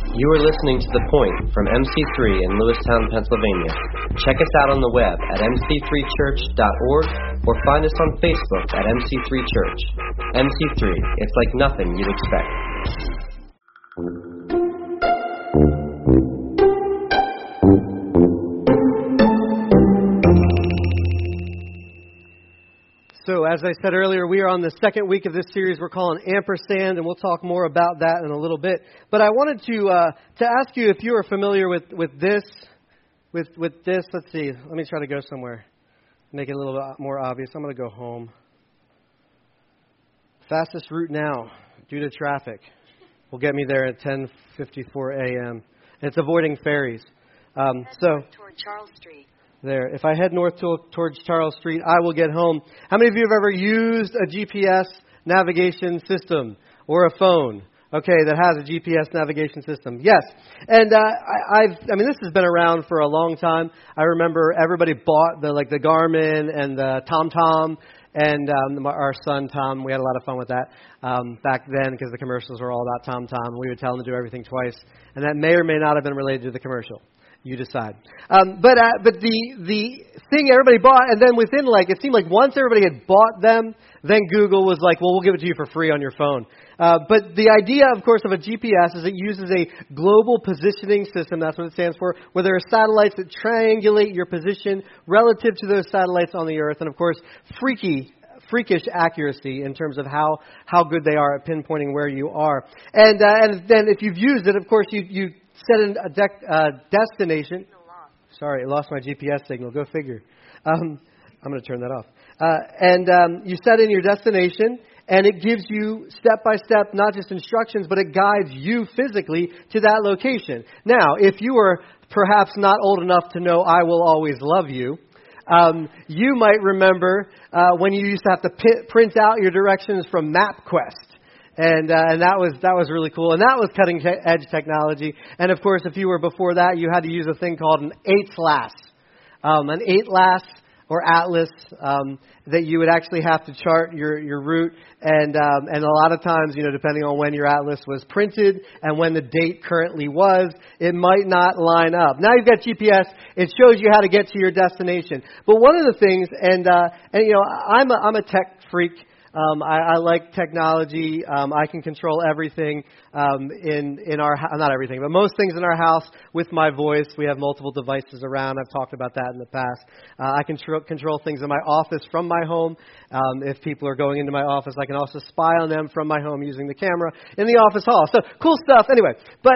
You are listening to The Point from MC3 in Lewistown, Pennsylvania. Check us out on the web at mc3church.org or find us on Facebook at MC3 Church. MC3, it's like nothing you'd expect. So, as I said earlier, we are on the second week of this series we're calling Ampersand, and we'll talk more about that in a little bit. But I wanted to ask you if you are familiar with this. With this, let's see. Let me try to go somewhere. Make it a little bit more obvious. I'm going to go home. Fastest route now, due to traffic, will get me there at 10:54 a.m. It's avoiding ferries. Toward Charles Street. There. If I head north towards Charles Street, I will get home. How many of you have ever used a GPS navigation system or a phone? Okay, that has a GPS navigation system. Yes. And I mean, this has been around for a long time. I remember everybody bought the Garmin and the TomTom. And our son, Tom, we had a lot of fun with that back then because the commercials were all about TomTom. We would tell him to do everything twice. And that may or may not have been related to the commercial. You decide. But the thing everybody bought, and then within it seemed like once everybody had bought them, then Google was like, well, we'll give it to you for free on your phone. But the idea, of course, of a GPS is it uses a global positioning system. That's what it stands for, where there are satellites that triangulate your position relative to those satellites on the Earth. And, of course, freakish accuracy in terms of how good they are at pinpointing where you are. And then if you've used it, of course, you set in a destination. Sorry, I lost my GPS signal. Go figure. I'm going to turn that off. You set in your destination, and it gives you step-by-step, not just instructions, but it guides you physically to that location. Now, if you are perhaps not old enough to know I Will Always Love You, you might remember when you used to have to print out your directions from MapQuest. And that was really cool. And that was cutting-edge technology. And, of course, if you were before that, you had to use a thing called an atlas. An atlas or atlas that you would actually have to chart your route. And a lot of times, depending on when your atlas was printed and when the date currently was, it might not line up. Now you've got GPS. It shows you how to get to your destination. But one of the things, I'm a tech freak. I like technology. I can control everything in our not everything, but most things in our house with my voice. We have multiple devices around. I've talked about that in the past. I can control things in my office from my home. If people are going into my office, I can also spy on them from my home using the camera in the office hall. So cool stuff. Anyway, but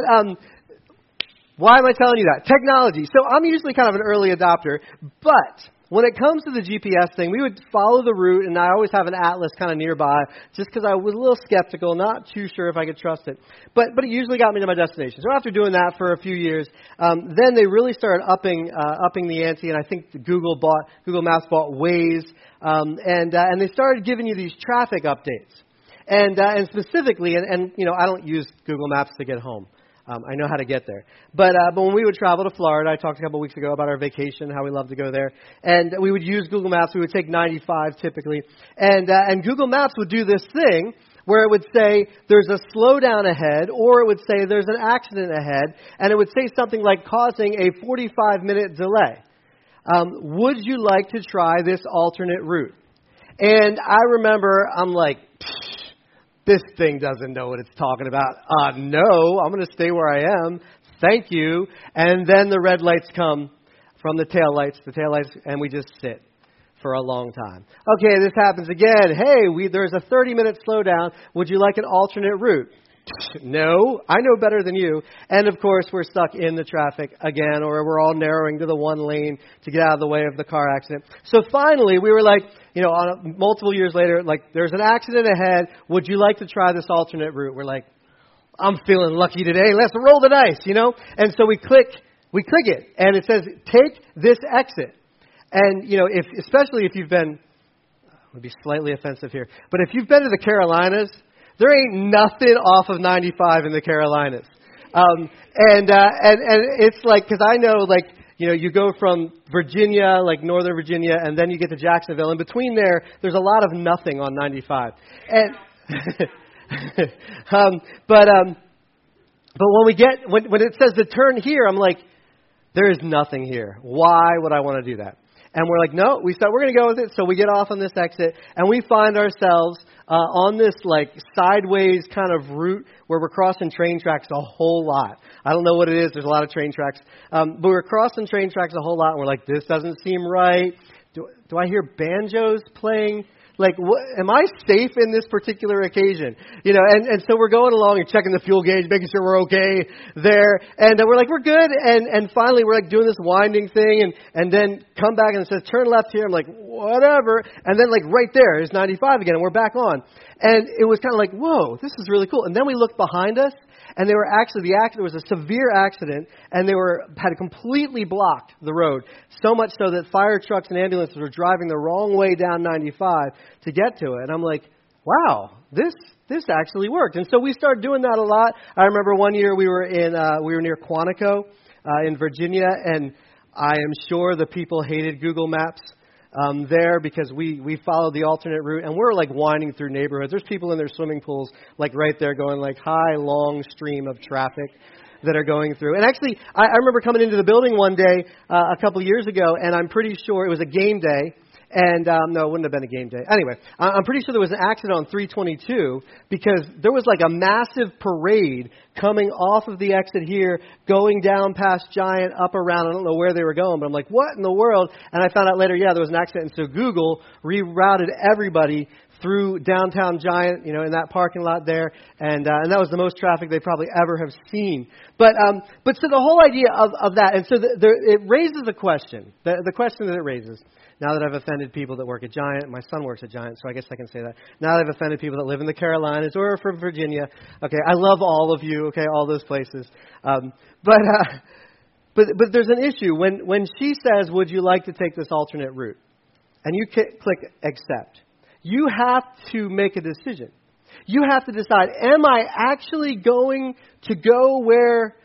why am I telling you that? Technology. So I'm usually kind of an early adopter, but when it comes to the GPS thing, we would follow the route, and I always have an atlas kind of nearby, just because I was a little skeptical, not too sure if I could trust it. But it usually got me to my destination. So after doing that for a few years, then they really started upping the ante, and I think Google Maps bought Waze, and they started giving you these traffic updates. And specifically, I don't use Google Maps to get home. I know how to get there. But when we would travel to Florida, I talked a couple weeks ago about our vacation, how we love to go there. And we would use Google Maps. We would take 95 typically. And Google Maps would do this thing where it would say there's a slowdown ahead, or it would say there's an accident ahead. And it would say something like causing a 45-minute delay. Would you like to try this alternate route? And I remember I'm like, this thing doesn't know what it's talking about. No, I'm going to stay where I am. Thank you. And then the red lights come from the tail lights, and we just sit for a long time. Okay, this happens again. Hey, there's a 30-minute slowdown. Would you like an alternate route? No, I know better than you. And, of course, we're stuck in the traffic again, or we're all narrowing to the one lane to get out of the way of the car accident. So finally, we were like, multiple years later, there's an accident ahead. Would you like to try this alternate route? We're like, I'm feeling lucky today. Let's roll the dice, And so we click it, and it says, take this exit. And, especially if you've been, I'm going to be slightly offensive here, but if you've been to the Carolinas, there ain't nothing off of 95 in the Carolinas. And it's because I know, you go from Virginia, Northern Virginia, and then you get to Jacksonville. In between there's a lot of nothing on 95. And But when it says to turn here, I'm like, there is nothing here. Why would I want to do that? And we're like, no, we're going to go with it. So we get off on this exit, and we find ourselves on this like sideways kind of route where we're crossing train tracks a whole lot. I don't know what it is. There's a lot of train tracks. But we're crossing train tracks a whole lot, and we're like, this doesn't seem right. Do I hear banjos playing? Like, am I safe in this particular occasion? And so we're going along and checking the fuel gauge, making sure we're okay there. And we're like, we're good. And finally, we're like doing this winding thing and then come back and it says, turn left here. I'm like, whatever. And then like right there is 95 again and we're back on. And it was kind of like, whoa, this is really cool. And then we looked behind us. And they were actually, there was a severe accident, and they had completely blocked the road, so much so that fire trucks and ambulances were driving the wrong way down 95 to get to it. And I'm like, wow, this actually worked. And so we started doing that a lot. I remember one year we were near Quantico in Virginia, and I am sure the people hated Google Maps there because we followed the alternate route, and we're like winding through neighborhoods. There's people in their swimming pools like right there going like high, long stream of traffic that are going through. And actually, I remember coming into the building one day a couple years ago, and I'm pretty sure it was a game day. And no, it wouldn't have been a game day. Anyway, I'm pretty sure there was an accident on 322 because there was like a massive parade coming off of the exit here, going down past Giant, up around. I don't know where they were going, but I'm like, what in the world? And I found out later, yeah, there was an accident. And so Google rerouted everybody through downtown Giant, in that parking lot there, and that was the most traffic they probably ever have seen. But so the whole idea of that, and so it raises a question. The question that it raises. Now that I've offended people that work at Giant, my son works at Giant, so I guess I can say that. Now that I've offended people that live in the Carolinas or from Virginia, okay, I love all of you, okay, all those places. But there's an issue. When she says, would you like to take this alternate route? And you click accept. You have to make a decision. You have to decide, am I actually going to go where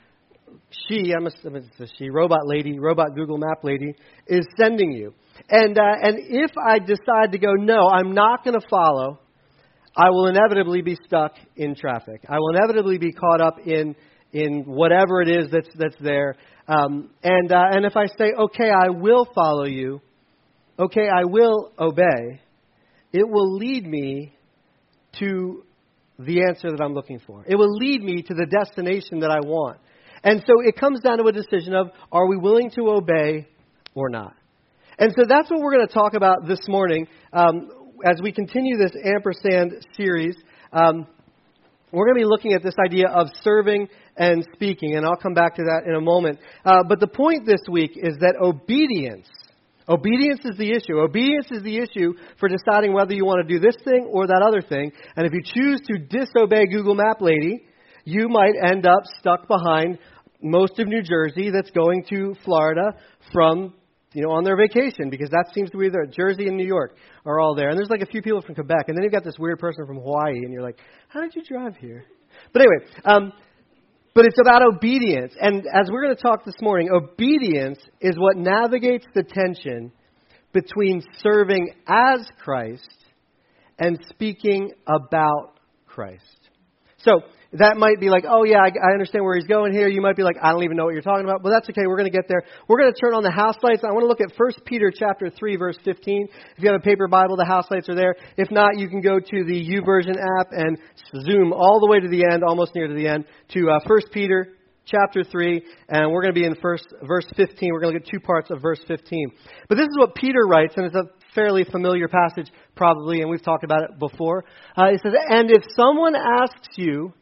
robot Google Map lady, is sending you? And if I decide to go, no, I'm not going to follow, I will inevitably be stuck in traffic. I will inevitably be caught up in whatever it is that's there. And if I say, okay, I will follow you, okay, I will obey, it will lead me to the answer that I'm looking for. It will lead me to the destination that I want. And so it comes down to a decision of, are we willing to obey or not? And so that's what we're going to talk about this morning as we continue this ampersand series. We're going to be looking at this idea of serving and speaking, and I'll come back to that in a moment. But the point this week is that obedience is the issue. Obedience is the issue for deciding whether you want to do this thing or that other thing. And if you choose to disobey Google Map lady, you might end up stuck behind most of New Jersey that's going to Florida from on their vacation, because that seems to be there. Jersey and New York are all there. And there's like a few people from Quebec. And then you've got this weird person from Hawaii, and you're like, how did you drive here? But anyway, but it's about obedience. And as we're going to talk this morning, obedience is what navigates the tension between serving as Christ and speaking about Christ. So that might be like, oh yeah, I understand where he's going here. You might be like, I don't even know what you're talking about. But that's okay. We're going to get there. We're going to turn on the house lights. I want to look at 1 Peter chapter 3, verse 15. If you have a paper Bible, the house lights are there. If not, you can go to the YouVersion app and zoom all the way to the end, almost near to the end, to 1 Peter chapter 3. And we're going to be in verse 15. We're going to look at two parts of verse 15. But this is what Peter writes, and it's a fairly familiar passage probably, and we've talked about it before. It says, and if someone asks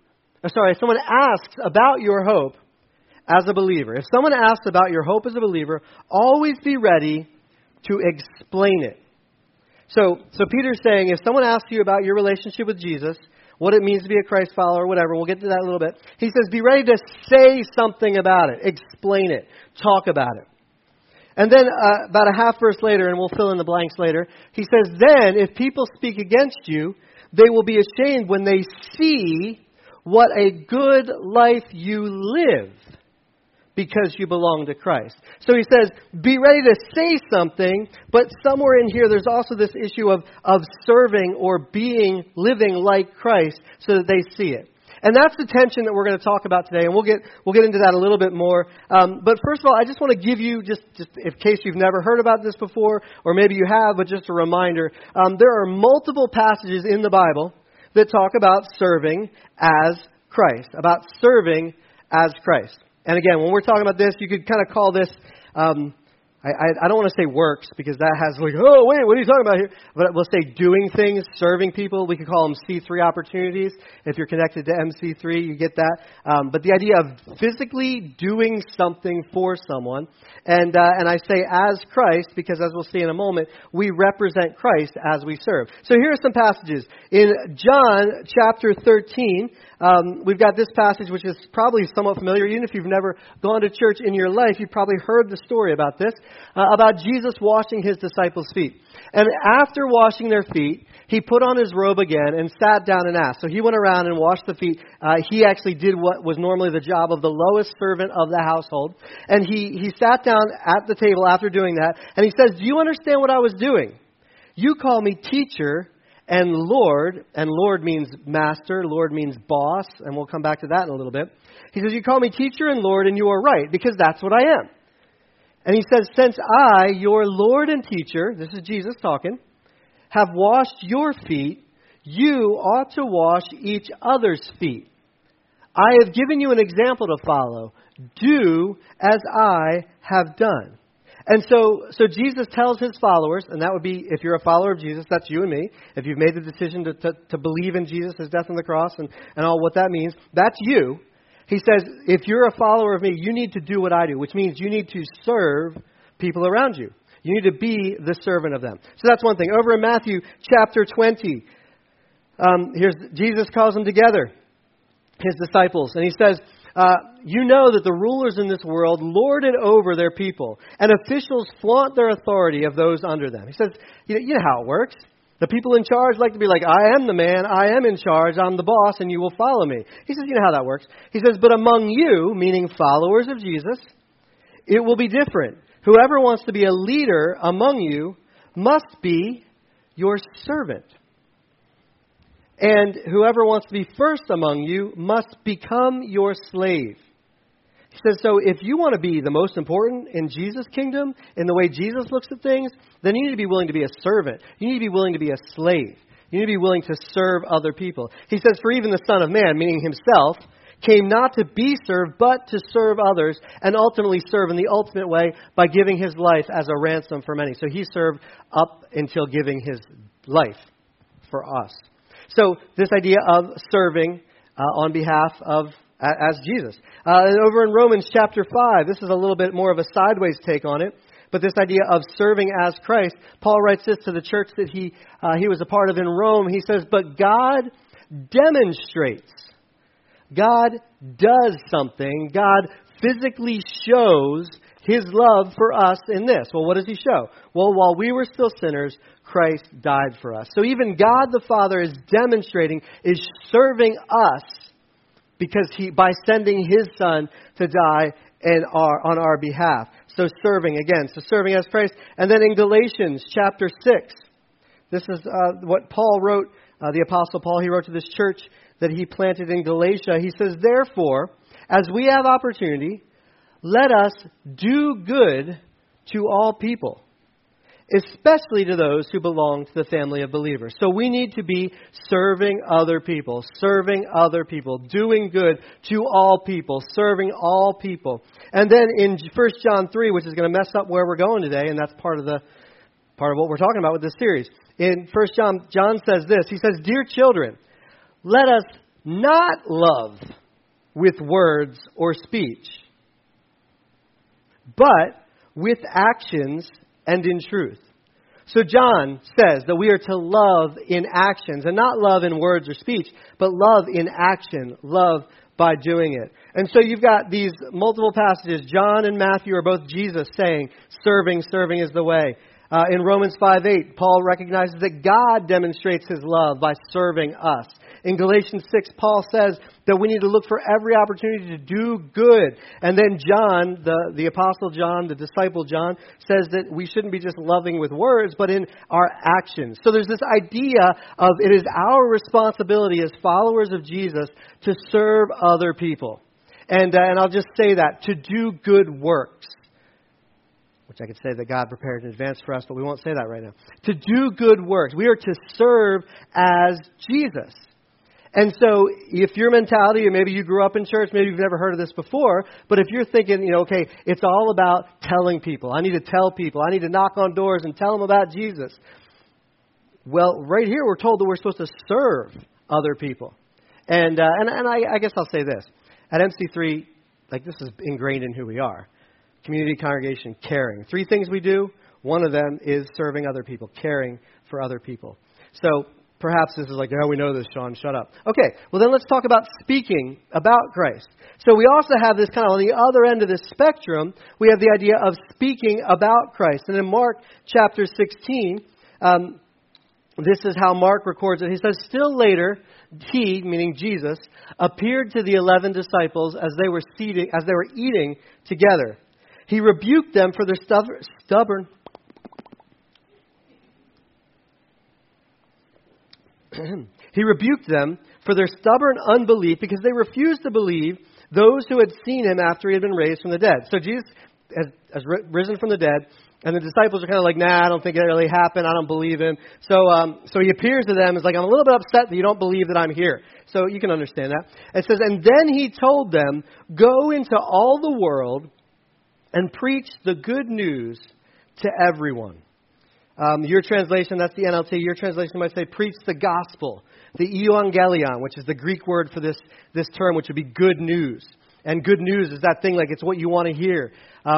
about your hope as a believer. If someone asks about your hope as a believer, always be ready to explain it. So Peter's saying, if someone asks you about your relationship with Jesus, what it means to be a Christ follower, whatever, we'll get to that in a little bit. He says, be ready to say something about it, explain it, talk about it. And then about a half verse later, and we'll fill in the blanks later, he says, then if people speak against you, they will be ashamed when they see what a good life you live because you belong to Christ. So he says, be ready to say something, but somewhere in here there's also this issue of serving or living like Christ so that they see it. And that's the tension that we're going to talk about today, and we'll get into that a little bit more. But first of all, I just want to give you, just in case you've never heard about this before, or maybe you have, but just a reminder, there are multiple passages in the Bible that talk about serving as Christ, about serving as Christ. And again, when we're talking about this, you could kind of call this, I don't want to say works, because that has like, oh, wait, what are you talking about here? But we'll say doing things, serving people. We could call them C3 opportunities. If you're connected to MC3, you get that. But the idea of physically doing something for someone. And I say as Christ, because as we'll see in a moment, we represent Christ as we serve. So here are some passages. In John chapter 13, we've got this passage, which is probably somewhat familiar. Even if you've never gone to church in your life, you've probably heard the story about this, about Jesus washing his disciples' feet. And after washing their feet, he put on his robe again and sat down and asked. So he went around and washed the feet. He actually did what was normally the job of the lowest servant of the household. And he sat down at the table after doing that. And he says, do you understand what I was doing? You call me teacher and Lord means master, Lord means boss, and we'll come back to that in a little bit. He says, you call me teacher and Lord, and you are right, because that's what I am. And he says, since I, your Lord and teacher, this is Jesus talking, have washed your feet, you ought to wash each other's feet. I have given you an example to follow. Do as I have done. And so Jesus tells his followers, and that would be, if you're a follower of Jesus, that's you and me. If you've made the decision to believe in Jesus, his death on the cross, and all what that means, that's you. He says, if you're a follower of me, you need to do what I do, which means you need to serve people around you. You need to be the servant of them. So that's one thing. Over in Matthew chapter 20, Jesus calls them together, his disciples, and he says, you know that the rulers in this world lord it over their people, and officials flaunt their authority of those under them. He says, you know how it works. The people in charge like to be like, I am the man, I am in charge, I'm the boss, and you will follow me. He says, you know how that works. He says, but among you, meaning followers of Jesus, it will be different. Whoever wants to be a leader among you must be your servant. And whoever wants to be first among you must become your slave. He says, so if you want to be the most important in Jesus' kingdom, in the way Jesus looks at things, then you need to be willing to be a servant. You need to be willing to be a slave. You need to be willing to serve other people. He says, for even the Son of Man, meaning himself, came not to be served, but to serve others, and ultimately serve in the ultimate way by giving his life as a ransom for many. So he served up until giving his life for us. So this idea of serving on behalf of, as Jesus. Over in Romans chapter 5, this is a little bit more of a sideways take on it, but this idea of serving as Christ, Paul writes this to the church that he was a part of in Rome. He says, but God demonstrates. God does something. God physically shows his love for us in this. Well, what does he show? Well, while we were still sinners, Christ died for us. So even God the Father is demonstrating, is serving us because by sending his Son to die on our behalf. So serving as Christ. And then in Galatians chapter 6, this is what Paul wrote, the Apostle Paul, he wrote to this church that he planted in Galatia. He says, therefore, as we have opportunity, let us do good to all people, especially to those who belong to the family of believers. So we need to be serving other people, doing good to all people, serving all people. And then in 1 John 3, which is going to mess up where we're going today, and that's part of what we're talking about with this series. In 1 John, John says this. He says, dear children, let us not love with words or speech, but with actions and in truth. So John says that we are to love in actions, and not love in words or speech, but love in action, love by doing it. And so you've got these multiple passages. John and Matthew are both Jesus saying, serving is the way. In Romans 5:8, Paul recognizes that God demonstrates his love by serving us. In Galatians 6, Paul says that we need to look for every opportunity to do good. And then John, the Apostle John, the disciple John, says that we shouldn't be just loving with words, but in our actions. So there's this idea of it is our responsibility as followers of Jesus to serve other people. And I'll just say that, to do good works. Which I could say that God prepared in advance for us, but we won't say that right now. To do good works. We are to serve as Jesus. And so if your mentality, or maybe you grew up in church, maybe you've never heard of this before, but if you're thinking, okay, it's all about telling people. I need to tell people. I need to knock on doors and tell them about Jesus. Well, right here we're told that we're supposed to serve other people. And I guess I'll say this. At MC3, this is ingrained in who we are. Community, congregation, caring. 3 things we do. One of them is serving other people, caring for other people. So perhaps this is we know this, Sean, shut up. Okay, well then let's talk about speaking about Christ. So we also have this kind of on the other end of this spectrum, we have the idea of speaking about Christ. And in Mark chapter 16, this is how Mark records it. He says, still later, he, meaning Jesus, appeared to the 11 disciples as they were eating together. He rebuked them for their stubborn. He rebuked them for their stubborn unbelief because they refused to believe those who had seen him after he had been raised from the dead. So Jesus has risen from the dead, and the disciples are kind of like, nah, I don't think it really happened. I don't believe him. So he appears to them as I'm a little bit upset that you don't believe that I'm here. So you can understand that. It says, and then he told them, go into all the world and preach the good news to everyone. Your translation, that's the NLT. Your translation might say, preach the gospel. The euangelion, which is the Greek word for this term, which would be good news. And good news is that thing it's what you want to hear.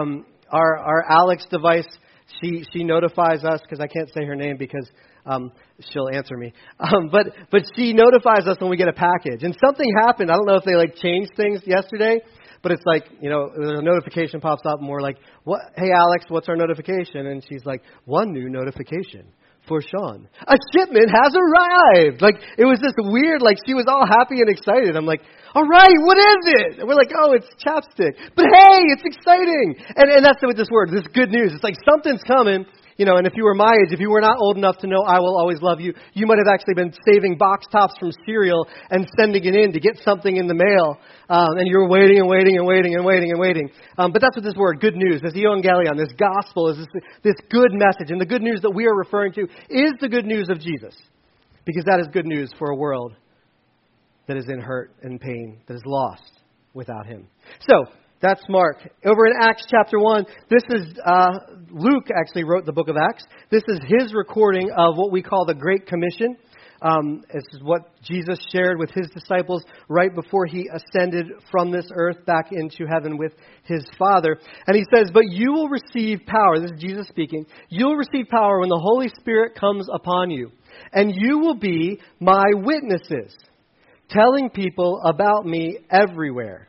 Our Alex device, she notifies us, because I can't say her name because she'll answer me. But she notifies us when we get a package. And something happened. I don't know if they changed things yesterday. But it's a notification pops up and we're like, what? Hey, Alex, what's our notification? And she's like, one new notification for Sean. A shipment has arrived. It was this weird, she was all happy and excited. I'm like, all right, what is it? And we're like, oh, it's chapstick. But hey, it's exciting. And that's what this word, this good news. It's something's coming. And if you were my age, if you were not old enough to know I Will Always Love You, you might have actually been saving box tops from cereal and sending it in to get something in the mail. And you're waiting and waiting and waiting and waiting and waiting. But that's what this word, good news, this euangelion, this gospel, is this good message. And the good news that we are referring to is the good news of Jesus. Because that is good news for a world that is in hurt and pain, that is lost without him. So, that's Mark. Over in Acts chapter 1, this is, Luke actually wrote the book of Acts. This is his recording of what we call the Great Commission. This is what Jesus shared with his disciples right before he ascended from this earth back into heaven with his Father. And he says, but you will receive power. This is Jesus speaking. You will receive power when the Holy Spirit comes upon you. And you will be my witnesses, telling people about me everywhere.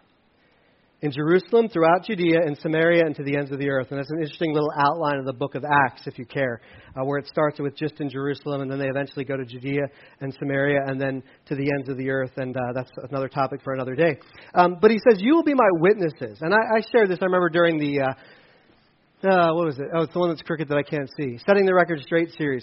In Jerusalem, throughout Judea, and Samaria, and to the ends of the earth. And that's an interesting little outline of the book of Acts, if you care, where it starts with just in Jerusalem, and then they eventually go to Judea and Samaria, and then to the ends of the earth, and that's another topic for another day. But he says, you will be my witnesses. And I shared this, I remember during the, what was it? Oh, it's the one that's crooked that I can't see. Setting the Record Straight series.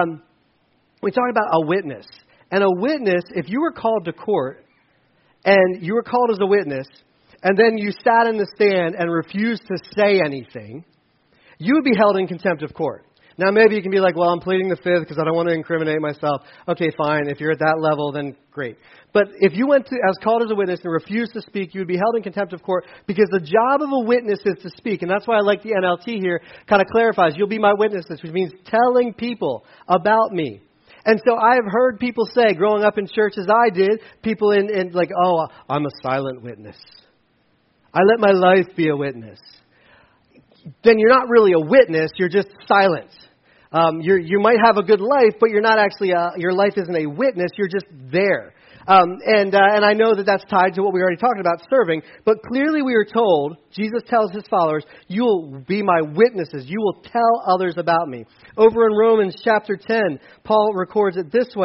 We talk about a witness. And a witness, if you were called to court, and you were called as a witness, and then you sat in the stand and refused to say anything, you would be held in contempt of court. Now, maybe you can be like, well, I'm pleading the fifth because I don't want to incriminate myself. Okay, fine. If you're at that level, then great. But if you went to, as called as a witness and refused to speak, you would be held in contempt of court because the job of a witness is to speak. And that's why I like the NLT here, kind of clarifies, you'll be my witnesses, which means telling people about me. And so I have heard people say, growing up in church as I did, people in like, oh, I'm a silent witness. I let my life be a witness. Then you're not really a witness, you're just silent. You might have a good life, but you're not actually, your life isn't a witness, you're just there. And I know that that's tied to what we already talked about, serving. But clearly we are told, Jesus tells his followers, you will be my witnesses. You will tell others about me. Over in Romans chapter 10, Paul records it this way.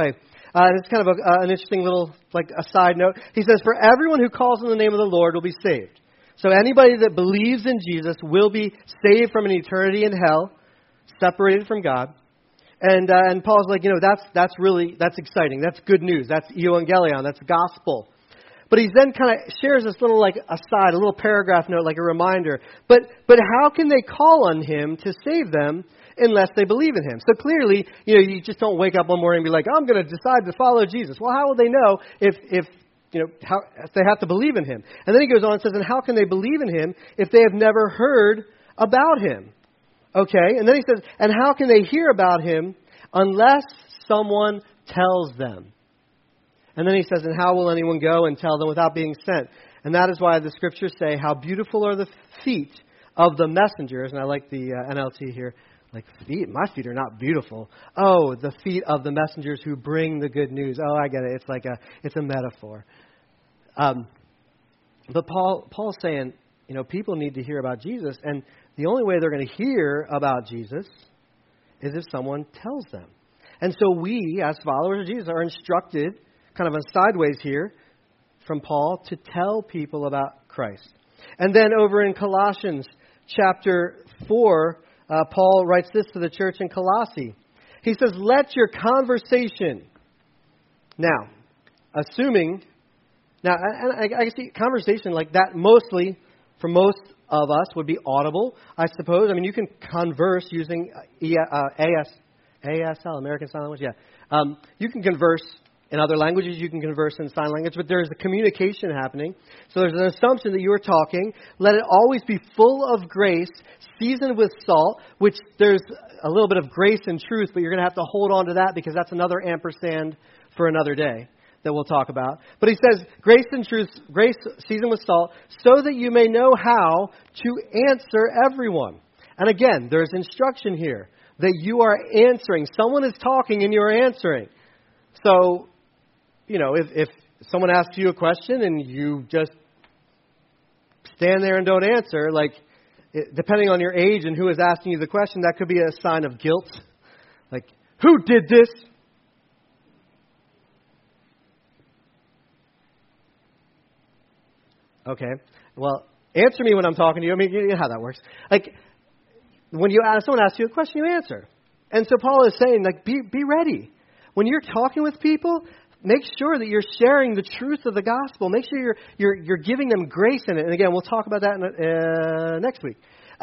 And it's kind of an interesting little, like a side note. He says, for everyone who calls on the name of the Lord will be saved. So anybody that believes in Jesus will be saved from an eternity in hell, separated from God. And Paul's like, that's exciting. That's good news. That's evangelion. That's gospel. But he then kind of shares this little like aside, a little paragraph note, like a reminder. But how can they call on him to save them unless they believe in him? So clearly, you just don't wake up one morning and be like, I'm going to decide to follow Jesus. Well, how will they know if they have to believe in him? And then he goes on and says, and how can they believe in him if they have never heard about him? Okay, and then he says, and how can they hear about him unless someone tells them? And then he says, and how will anyone go and tell them without being sent? And that is why the scriptures say, how beautiful are the feet of the messengers. And I like the NLT here. Like, feet? My feet are not beautiful. Oh, the feet of the messengers who bring the good news. Oh, I get it. It's a metaphor. But Paul's saying, people need to hear about Jesus. And the only way they're going to hear about Jesus is if someone tells them. And so we, as followers of Jesus, are instructed, kind of on sideways here, from Paul, to tell people about Christ. And then over in Colossians chapter 4, Paul writes this to the church in Colossae. He says, let your conversation. Now, assuming, I see conversation like that mostly, for most of us, would be audible, I suppose. I mean, you can converse using ASL, American Sign Language, yeah. You can converse in other languages, you can converse in sign language, but there's a communication happening. So there's an assumption that you are talking. Let it always be full of grace, seasoned with salt, which there's a little bit of grace and truth, but you're going to have to hold on to that because that's another ampersand for another day that we'll talk about. But he says, grace and truth, grace seasoned with salt, so that you may know how to answer everyone. And again, there's instruction here that you are answering. Someone is talking and you're answering. So, if someone asks you a question and you just stand there and don't answer, depending on your age and who is asking you the question, that could be a sign of guilt. Like, who did this? Okay, well, answer me when I'm talking to you. I mean, you know how that works. Like, when someone asks you a question, you answer. And so Paul is saying, be ready. When you're talking with people, make sure that you're sharing the truth of the gospel. Make sure you're giving them grace in it. And again, we'll talk about that next week.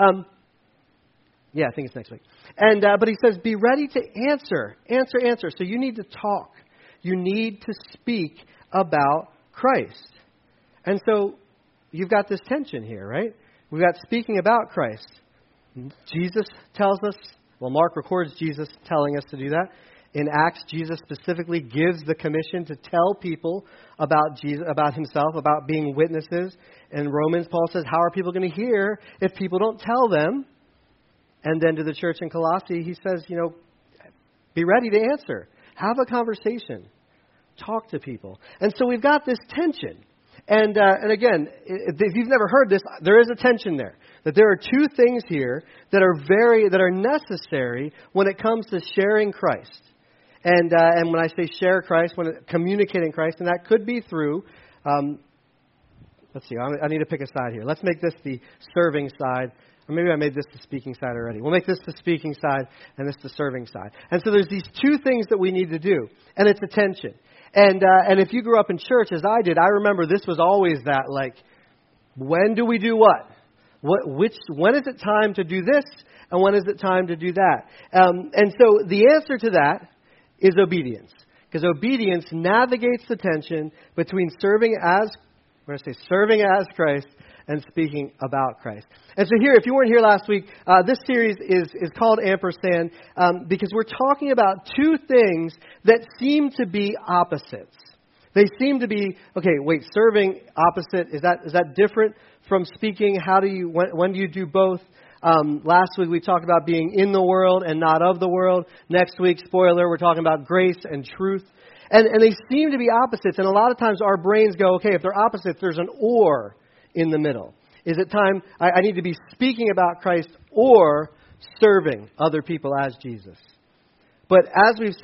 Yeah, I think it's next week. And but he says, be ready to answer. Answer. So you need to talk. You need to speak about Christ. And so you've got this tension here, right? We've got speaking about Christ. Jesus tells us, Mark records Jesus telling us to do that. In Acts, Jesus specifically gives the commission to tell people about Jesus, about himself, about being witnesses. In Romans, Paul says, how are people going to hear if people don't tell them? And then to the church in Colossae, he says, be ready to answer. Have a conversation. Talk to people. And so we've got this tension. And again, if you've never heard this, there is a tension there. That there are two things here that are necessary when it comes to sharing Christ. And when I say share Christ, communicating Christ, and that could be through, let's see, I need to pick a side here. Let's make this the serving side. Or maybe I made this the speaking side already. We'll make this the speaking side and this the serving side. And so there's these two things that we need to do. And it's attention. And if you grew up in church as I did, I remember this was always that, when do we do what? When is it time to do this? And when is it time to do that? And so the answer to that is obedience. Because obedience navigates the tension between serving as Christ and speaking about Christ. And so here, if you weren't here last week, this series is called Ampersand because we're talking about two things that seem to be opposites. They seem to be, serving opposite, is that different from speaking? When do you do both? Last week we talked about being in the world and not of the world. Next week, spoiler, we're talking about grace and truth. And they seem to be opposites. And a lot of times our brains go, if they're opposites, there's an or in the middle. Is it time I need to be speaking about Christ or serving other people as Jesus? But as we've said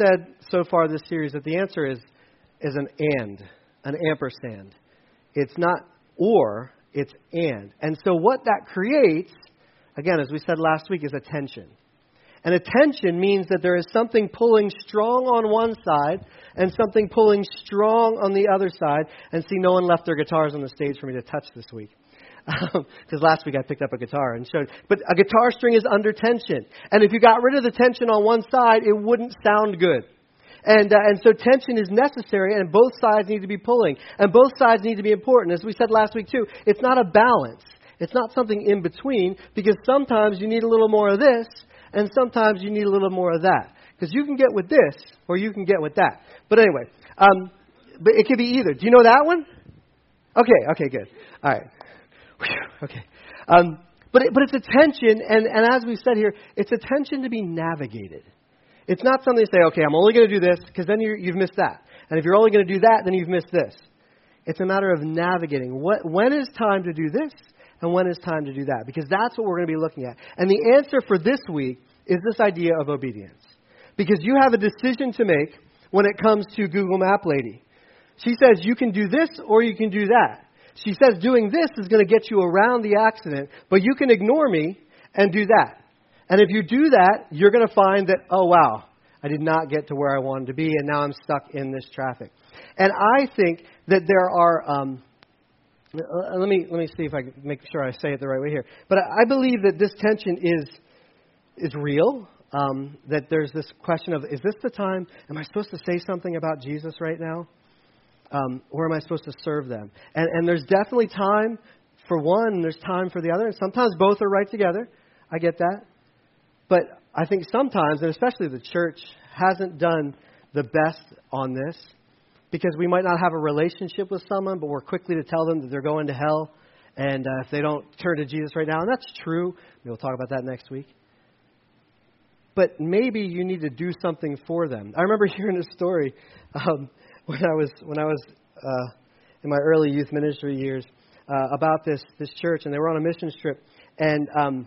so far this series that the answer is an ampersand. It's not or, it's and. And so what that creates, again, as we said last week, is a tension. And a tension means that there is something pulling strong on one side and something pulling strong on the other side. And see, no one left their guitars on the stage for me to touch this week. Because last week I picked up a guitar and showed. But a guitar string is under tension. And if you got rid of the tension on one side, it wouldn't sound good. And so tension is necessary, and both sides need to be pulling. And both sides need to be important. As we said last week too, it's not a balance. It's not something in between, because sometimes you need a little more of this, and sometimes you need a little more of that. Because you can get with this, or you can get with that. But anyway, but it could be either. Do you know that one? Okay, good. All right. Okay. But it's a tension, and as we said here, it's a tension to be navigated. It's not something to say, okay, I'm only going to do this, because then you've missed that. And if you're only going to do that, then you've missed this. It's a matter of navigating. When is time to do this, and when is time to do that? Because that's what we're going to be looking at. And the answer for this week is this idea of obedience. Because you have a decision to make when it comes to Google Map Lady. She says you can do this or you can do that. She says doing this is going to get you around the accident, but you can ignore me and do that. And if you do that, you're going to find that, oh, wow, I did not get to where I wanted to be, and now I'm stuck in this traffic. And I think that there are, let me see if I can make sure I say it the right way here. But I believe that this tension is real, that there's this question of, is this the time, am I supposed to say something about Jesus right now? Or am I supposed to serve them? And there's definitely time for one, and there's time for the other, and sometimes both are right together. I get that. But I think sometimes, and especially the church, hasn't done the best on this, because we might not have a relationship with someone, but we're quickly to tell them that they're going to hell, and if they don't turn to Jesus right now, and that's true. We'll talk about that next week. But maybe you need to do something for them. I remember hearing a story when I was in my early youth ministry years about this church, and they were on a missions trip, and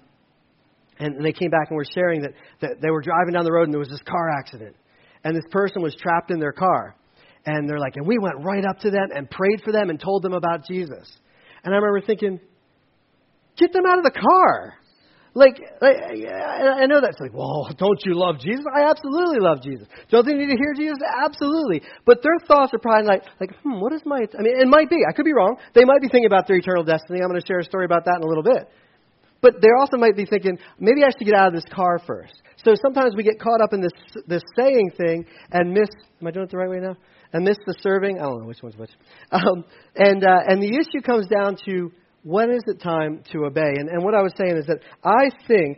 they came back and were sharing that they were driving down the road and there was this car accident, and this person was trapped in their car, and they're like, and we went right up to them and prayed for them and told them about Jesus. And I remember thinking, get them out of the car. Like I know that's like, well, don't you love Jesus? I absolutely love Jesus. Don't they need to hear Jesus? Absolutely. But their thoughts are probably like, what is my... I mean, it might be. I could be wrong. They might be thinking about their eternal destiny. I'm going to share a story about that in a little bit. But they also might be thinking, maybe I should get out of this car first. So sometimes we get caught up in this saying thing and miss... Am I doing it the right way now? And miss the serving. I don't know which one's which. And the issue comes down to, when is it time to obey? And what I was saying is that I think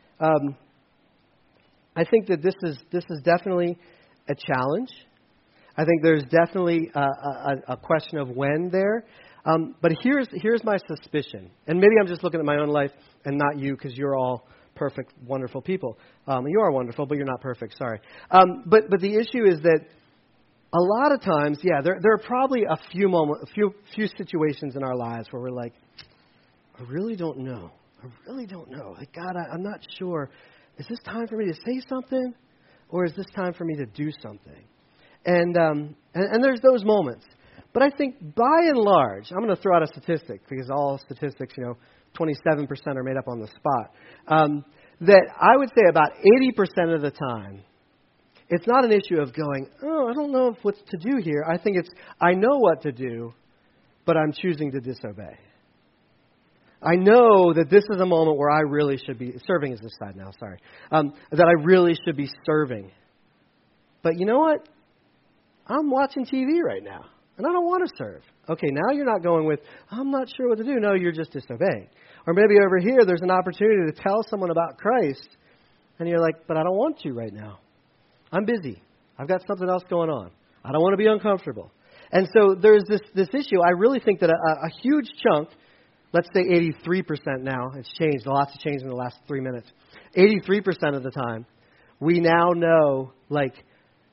that this is definitely a challenge. I think there's definitely a question of when there. But here's my suspicion. And maybe I'm just looking at my own life and not you, because you're all perfect, wonderful people. You are wonderful, but you're not perfect. Sorry. But the issue is that a lot of times, there are probably a few situations in our lives where we're like, I really don't know. Like, God, I'm not sure. Is this time for me to say something, or is this time for me to do something? And there's those moments. But I think by and large, I'm going to throw out a statistic, because all statistics, 27% are made up on the spot. That I would say about 80% of the time, it's not an issue of going, I don't know what to do here. I think it's, I know what to do, but I'm choosing to disobey. I know that this is a moment where I really should be, serving is this side now, sorry, that I really should be serving. But you know what? I'm watching TV right now, and I don't want to serve. Okay, now you're not going with, I'm not sure what to do. No, you're just disobeying. Or maybe over here there's an opportunity to tell someone about Christ, and you're like, but I don't want to right now. I'm busy. I've got something else going on. I don't want to be uncomfortable. And so there's this issue. I really think that a huge chunk, let's say 83% now, it's changed. Lots have changed in the last 3 minutes. 83% of the time, we now know, like,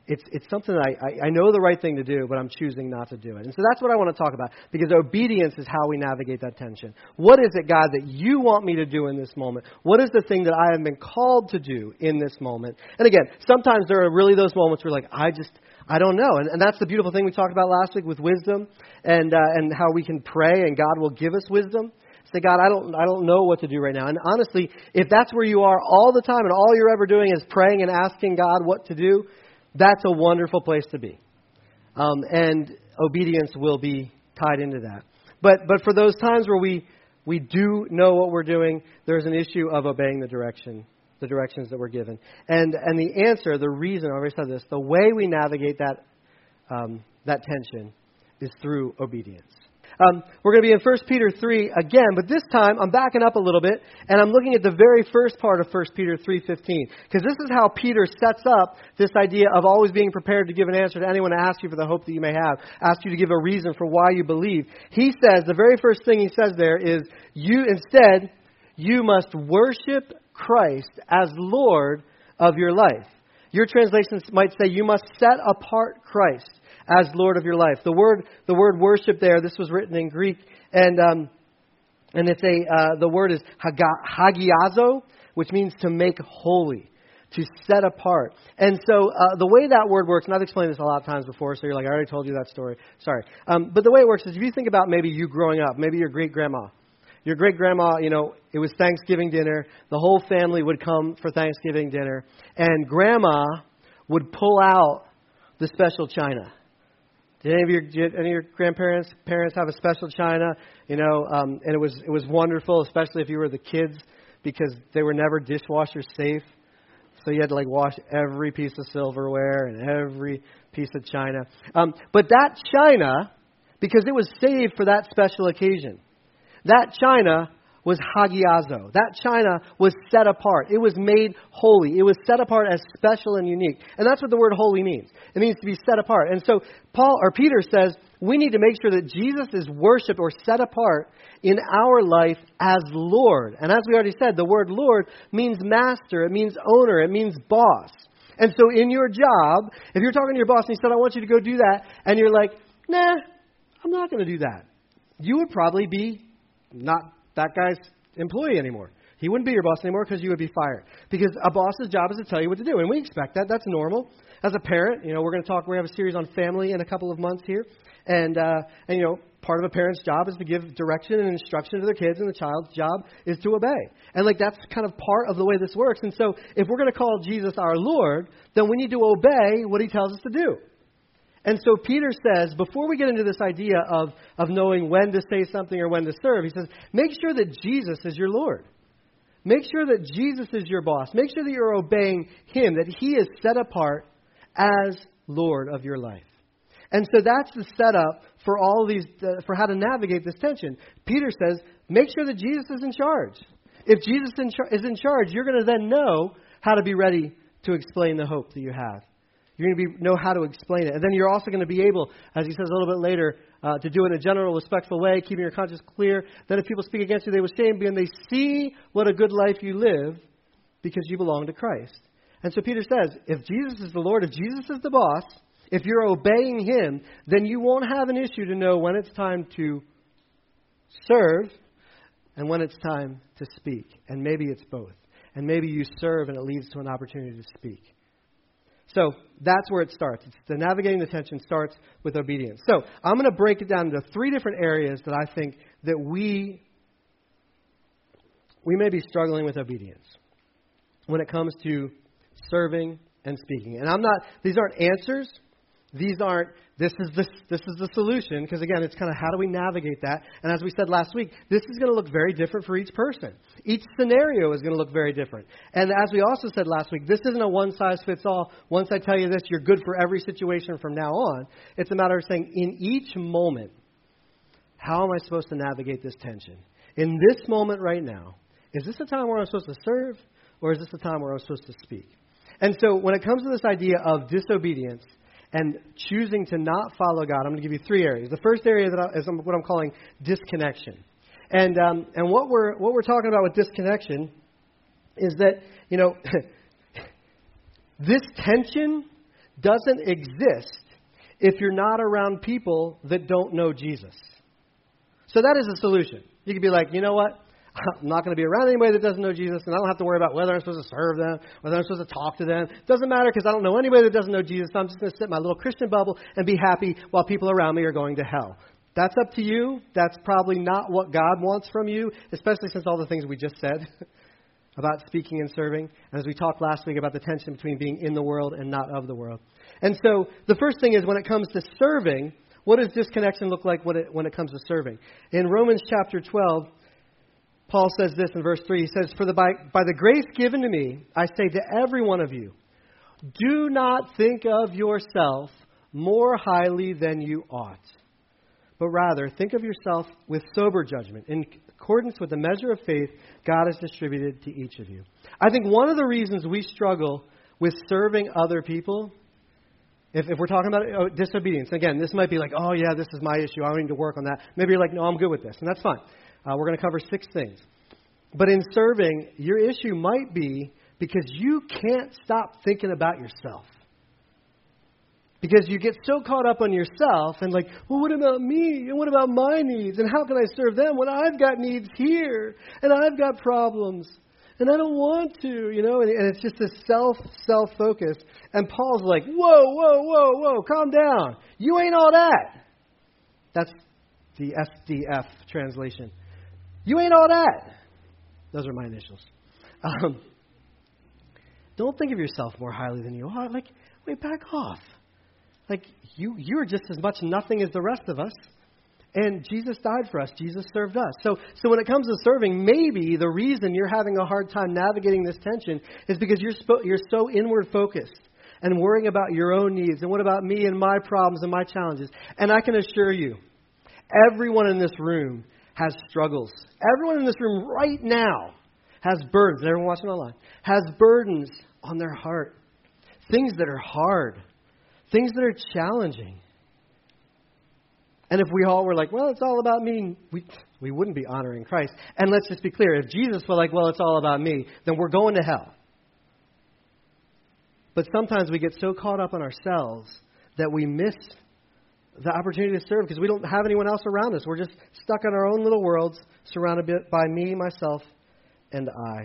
it's something that I know the right thing to do, but I'm choosing not to do it. And so that's what I want to talk about, because obedience is how we navigate that tension. What is it, God, that you want me to do in this moment? What is the thing that I have been called to do in this moment? And again, sometimes there are really those moments where I don't know. And that's the beautiful thing we talked about last week with wisdom and how we can pray and God will give us wisdom. Say, God, I don't know what to do right now. And honestly, if that's where you are all the time and all you're ever doing is praying and asking God what to do, that's a wonderful place to be. And obedience will be tied into that. But for those times where we do know what we're doing, there's an issue of obeying the directions that we're given. And the answer, the reason, I already said this, the way we navigate that tension is through obedience. We're going to be in 1 Peter 3 again, but this time I'm backing up a little bit, and I'm looking at the very first part of 1 Peter 3:15, because this is how Peter sets up this idea of always being prepared to give an answer to anyone to ask you for the hope that you may have, ask you to give a reason for why you believe. He says, the very first thing he says there is, you must worship Christ as Lord of your life. Your translations might say you must set apart Christ as Lord of your life. The word worship there, this was written in Greek, and it's the word is hagiazo, which means to make holy, to set apart. And so the way that word works, and I've explained this a lot of times before, so you're like, I already told you that story. Sorry. But the way it works is if you think about maybe you growing up, maybe your great-grandma. Your great-grandma, it was Thanksgiving dinner. The whole family would come for Thanksgiving dinner. And Grandma would pull out the special china. Did any of your parents have a special china? And it was wonderful, especially if you were the kids, because they were never dishwasher safe. So you had to wash every piece of silverware and every piece of china. But that china, because it was saved for that special occasion, that china was hagiazo. That china was set apart. It was made holy. It was set apart as special and unique. And that's what the word holy means. It means to be set apart. And so Peter says we need to make sure that Jesus is worshipped or set apart in our life as Lord. And as we already said, the word Lord means master. It means owner. It means boss. And so in your job, if you're talking to your boss and he said, I want you to go do that, and you're like, nah, I'm not going to do that, you would probably be not that guy's employee anymore. He wouldn't be your boss anymore because you would be fired. Because a boss's job is to tell you what to do. And we expect that. That's normal. As a parent, we're going to talk, we have a series on family in a couple of months here. And part of a parent's job is to give direction and instruction to their kids, and the child's job is to obey. And that's kind of part of the way this works. And so if we're going to call Jesus our Lord, then we need to obey what he tells us to do. And so Peter says, before we get into this idea of knowing when to say something or when to serve, he says, make sure that Jesus is your Lord. Make sure that Jesus is your boss. Make sure that you're obeying him, that he is set apart as Lord of your life. And so that's the setup for all these, for how to navigate this tension. Peter says, make sure that Jesus is in charge. If Jesus is in charge, you're going to then know how to be ready to explain the hope that you have. You're going to know how to explain it. And then you're also going to be able, as he says a little bit later, to do it in a general, respectful way, keeping your conscience clear. Then if people speak against you, they will shame you, and they see what a good life you live because you belong to Christ. And so Peter says, if Jesus is the Lord, if Jesus is the boss, if you're obeying him, then you won't have an issue to know when it's time to serve and when it's time to speak. And maybe it's both. And maybe you serve and it leads to an opportunity to speak. So that's where it starts. The navigating the tension starts with obedience. So I'm going to break it down into 3 different areas that I think that we may be struggling with obedience when it comes to serving and speaking. And these aren't answers. These aren't, this is the solution, because again, it's kind of how do we navigate that? And as we said last week, this is going to look very different for each person. Each scenario is going to look very different. And as we also said last week, this isn't a one-size-fits-all. Once I tell you this, you're good for every situation from now on. It's a matter of saying, in each moment, how am I supposed to navigate this tension? In this moment right now, is this a time where I'm supposed to serve, or is this a time where I'm supposed to speak? And so when it comes to this idea of disobedience, and choosing to not follow God, I'm going to give you 3 areas. The first area is what I'm calling disconnection. And what we're talking about with disconnection is that, this tension doesn't exist if you're not around people that don't know Jesus. So that is a solution. You could be like, you know what? I'm not going to be around anybody that doesn't know Jesus, and I don't have to worry about whether I'm supposed to serve them, whether I'm supposed to talk to them. It doesn't matter because I don't know anybody that doesn't know Jesus. So I'm just going to sit in my little Christian bubble and be happy while people around me are going to hell. That's up to you. That's probably not what God wants from you, especially since all the things we just said about speaking and serving, and as we talked last week about the tension between being in the world and not of the world. And so the first thing is when it comes to serving, what does disconnection look like when it comes to serving? In Romans chapter 12, Paul says this in verse 3. He says, "For by the grace given to me, I say to every one of you, do not think of yourself more highly than you ought, but rather think of yourself with sober judgment, in accordance with the measure of faith God has distributed to each of you." I think one of the reasons we struggle with serving other people, if we're talking about disobedience, again, this might be like, oh yeah, this is my issue, I need to work on that. Maybe you're like, no, I'm good with this, and that's fine. We're going to cover 6 things. But in serving, your issue might be because you can't stop thinking about yourself. Because you get so caught up on yourself and like, well, what about me? And what about my needs? And how can I serve them when I've got needs here? And I've got problems. And I don't want to, and it's just this self-focus. And Paul's like, whoa, calm down. You ain't all that. That's the SDF translation. You ain't all that. Those are my initials. Don't think of yourself more highly than you are. Like, wait, back off. Like, you're just as much nothing as the rest of us. And Jesus died for us. Jesus served us. So when it comes to serving, maybe the reason you're having a hard time navigating this tension is because you're so inward focused and worrying about your own needs and what about me and my problems and my challenges. And I can assure you, everyone in this room has struggles. Everyone in this room right now has burdens. Everyone watching online has burdens on their heart. Things that are hard. Things that are challenging. And if we all were like, well, it's all about me, we wouldn't be honoring Christ. And let's just be clear. If Jesus were like, well, it's all about me, then we're going to hell. But sometimes we get so caught up on ourselves that we miss the opportunity to serve because we don't have anyone else around us. We're just stuck in our own little worlds, surrounded by me, myself, and I.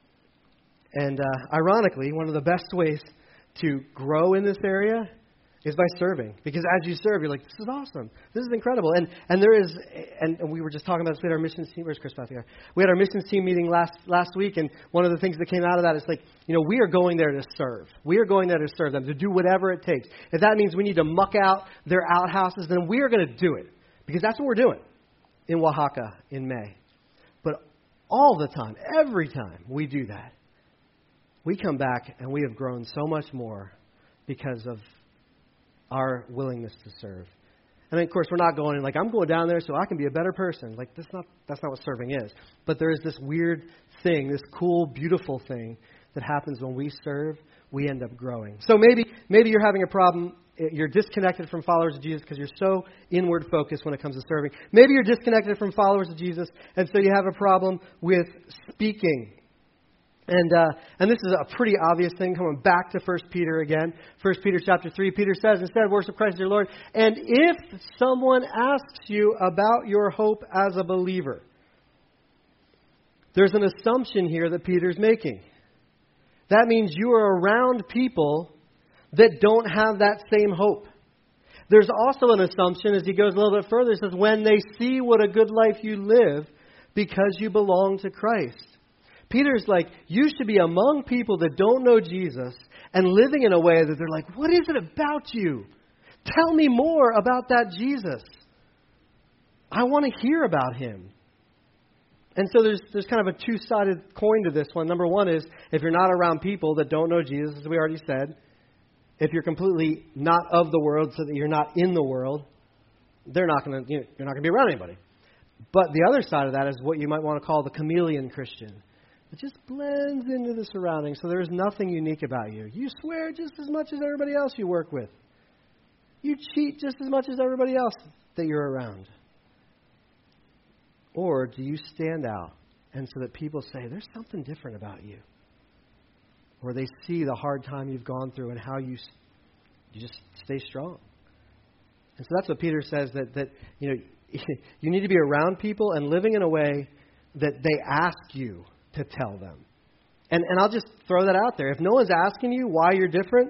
And ironically, one of the best ways to grow in this area is by serving. Because as you serve, you're like, this is awesome. This is incredible. And there is, and we were just talking about this. We had our missions team. Where's Chris back there? We had our missions team meeting last week, and one of the things that came out of that is like, we are going there to serve. We are going there to serve them, to do whatever it takes. If that means we need to muck out their outhouses, then we are going to do it. Because that's what we're doing in Oaxaca in May. But all the time, every time we do that, we come back and we have grown so much more because of our willingness to serve. And of course, we're not going like, I'm going down there so I can be a better person. Like, that's not what serving is. But there is this weird thing, this cool, beautiful thing that happens when we serve. We end up growing. So maybe you're having a problem. You're disconnected from followers of Jesus because you're so inward focused when it comes to serving. Maybe you're disconnected from followers of Jesus, and so you have a problem with speaking. And this is a pretty obvious thing, coming back to 1 Peter again. 1 Peter chapter 3, Peter says, instead, worship Christ as your Lord. And if someone asks you about your hope as a believer, there's an assumption here that Peter's making. That means you are around people that don't have that same hope. There's also an assumption, as he goes a little bit further, he says, when they see what a good life you live because you belong to Christ. Peter's like, you should be among people that don't know Jesus and living in a way that they're like, what is it about you? Tell me more about that Jesus. I want to hear about him. And so there's kind of a two-sided coin to this one. Number one is, if you're not around people that don't know Jesus, as we already said, if you're completely not of the world so that you're not in the world, you're not going to be around anybody. But the other side of that is what you might want to call the chameleon Christian. It just blends into the surroundings, so there's nothing unique about you. You swear just as much as everybody else you work with. You cheat just as much as everybody else that you're around. Or do you stand out, and so that people say, there's something different about you? Or they see the hard time you've gone through and how you you just stay strong. And so that's what Peter says, that you know, you need to be around people and living in a way that they ask you to tell them. And I'll just throw that out there. If no one's asking you why you're different,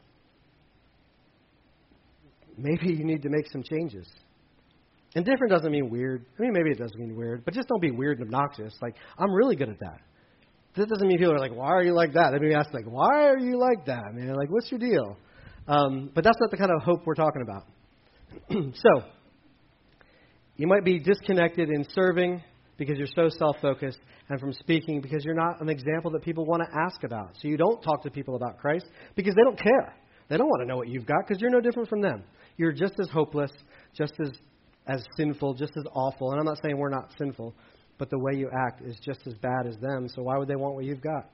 maybe you need to make some changes. And different doesn't mean weird. I mean, maybe it does mean weird, but just don't be weird and obnoxious. Like, I'm really good at that. That doesn't mean people are like, why are you like that? They may ask, like, why are you like that, man? Like, what's your deal? But that's not the kind of hope we're talking about. So, you might be disconnected in serving because you're so self-focused, and from speaking because you're not an example that people want to ask about. So you don't talk to people about Christ because they don't care. They don't want to know what you've got because you're no different from them. You're just as hopeless, just as sinful, just as awful. And I'm not saying we're not sinful, but the way you act is just as bad as them. So why would they want what you've got?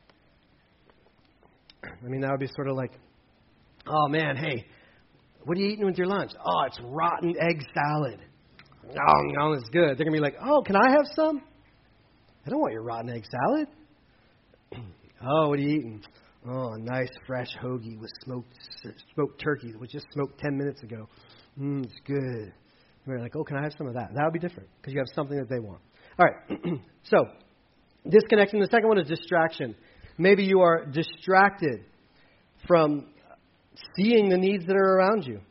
I mean, that would be sort of like, oh, man, hey, what are you eating with your lunch? Oh, it's rotten egg salad. Oh, no, it's good. They're going to be like, oh, can I have some? I don't want your rotten egg salad. Oh, what are you eating? Oh, a nice fresh hoagie with smoked turkey that was just smoked 10 minutes ago. It's good. And they're like, oh, can I have some of that? That would be different because you have something that they want. All right. So, disconnection. The second one is distraction. Maybe you are distracted from seeing the needs that are around you.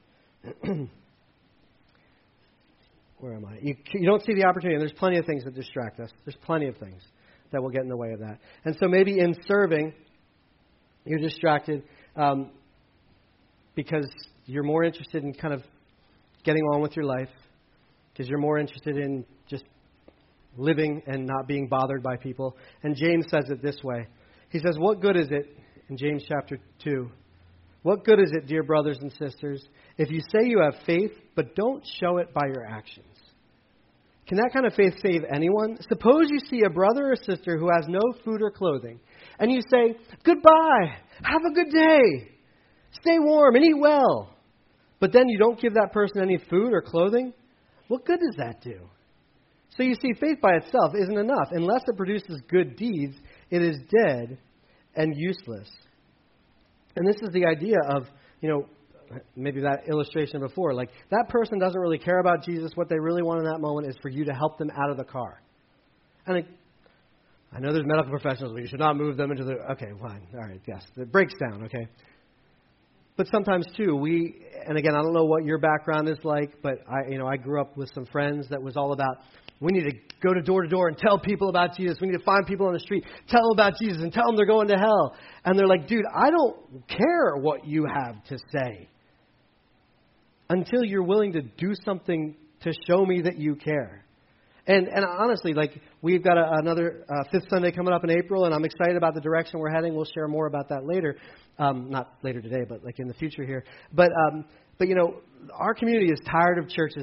Where am I? You don't see the opportunity. And there's plenty of things that distract us. There's plenty of things that will get in the way of that. And so maybe in serving, you're distracted because you're more interested in kind of getting on with your life, because you're more interested in just living and not being bothered by people. And James says it this way. He says, what good is it, in James chapter 2, what good is it, dear brothers and sisters, if you say you have faith, but don't show it by your actions? Can that kind of faith save anyone? Suppose you see a brother or sister who has no food or clothing, and you say, goodbye, have a good day, stay warm and eat well. But then you don't give that person any food or clothing? What good does that do? So you see, faith by itself isn't enough. Unless it produces good deeds, it is dead and useless. And this is the idea of, maybe that illustration before, like that person doesn't really care about Jesus. What they really want in that moment is for you to help them out of the car. And I know there's medical professionals, but you should not move them into the, okay, fine, all right, yes, it breaks down, okay. But sometimes too, and again, I don't know what your background is like, but I grew up with some friends that was all about, we need to go to door and tell people about Jesus. We need to find people on the street, tell them about Jesus, and tell them they're going to hell. And they're like, dude, I don't care what you have to say until you're willing to do something to show me that you care. And honestly, like we've got another Fifth Sunday coming up in April, and I'm excited about the direction we're heading. We'll share more about that later, not later today, but like in the future here. But our community is tired of churches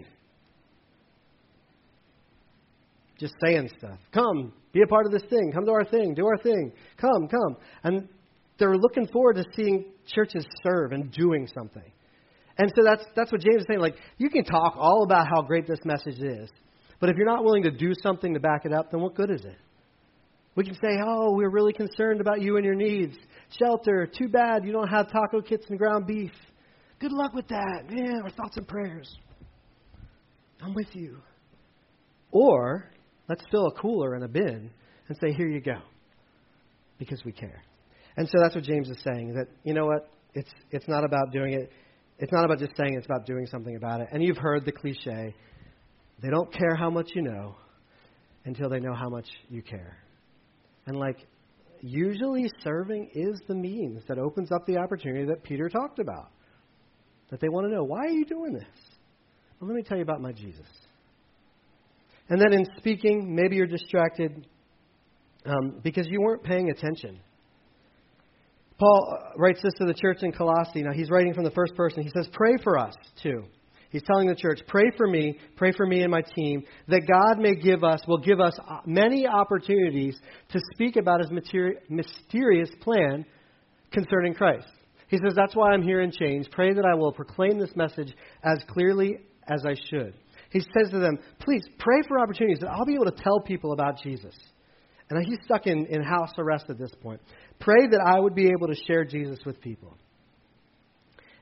just saying stuff. Come, be a part of this thing. Come to our thing. Do our thing. Come. And they're looking forward to seeing churches serve and doing something. And so that's what James is saying. Like, you can talk all about how great this message is, but if you're not willing to do something to back it up, then what good is it? We can say, oh, we're really concerned about you and your needs. Shelter, too bad you don't have taco kits and ground beef. Good luck with that. Man, our thoughts and prayers. I'm with you. Or let's fill a cooler and a bin and say, here you go, because we care. And so that's what James is saying, that, you know what, it's not about doing it. It's not about just saying, it's about doing something about it. And you've heard the cliche, they don't care how much you know until they know how much you care. And usually serving is the means that opens up the opportunity that Peter talked about. That they want to know, why are you doing this? Well, let me tell you about my Jesus. And then in speaking, maybe you're distracted because you weren't paying attention. Paul writes this to the church in Colossae. Now, he's writing from the first person. He says, pray for us, too. He's telling the church, pray for me and my team, that God will give us many opportunities to speak about his mysterious plan concerning Christ. He says, that's why I'm here in chains. Pray that I will proclaim this message as clearly as I should. He says to them, please pray for opportunities that I'll be able to tell people about Jesus. And he's stuck in house arrest at this point. Pray that I would be able to share Jesus with people.